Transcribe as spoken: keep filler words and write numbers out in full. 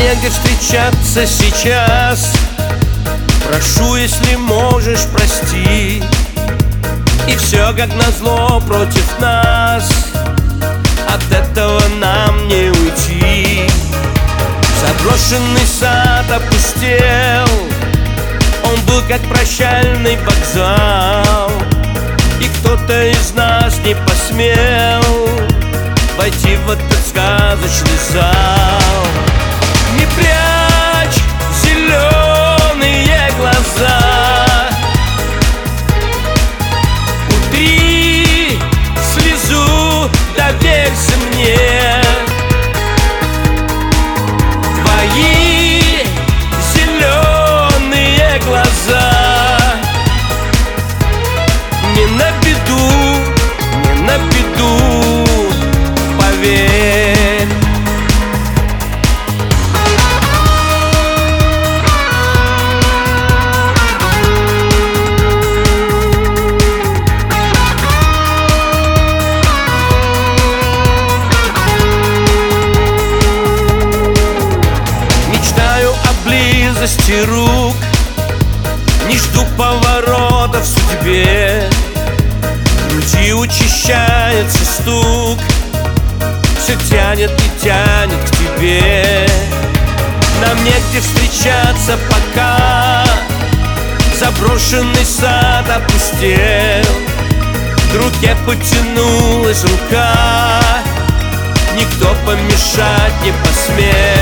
негде встречаться сейчас. Прошу, если можешь, прости. И все как назло против нас, от этого нам не уйти. Заброшенный сад опустел, он был как прощальный вокзал. И кто-то из нас не посмел войти в этот сказочный зал. Не прячь зеленые глаза, утри слезу, доверься мне. Твои зеленые глаза не на беду, не на беду, поверь. Мечтаю о близости рук, не жду поворота в судьбе. В груди учащается стук, все тянет и тянет к тебе. Нам негде встречаться пока, заброшенный сад опустел. К руке потянулась рука, никто помешать не посмел.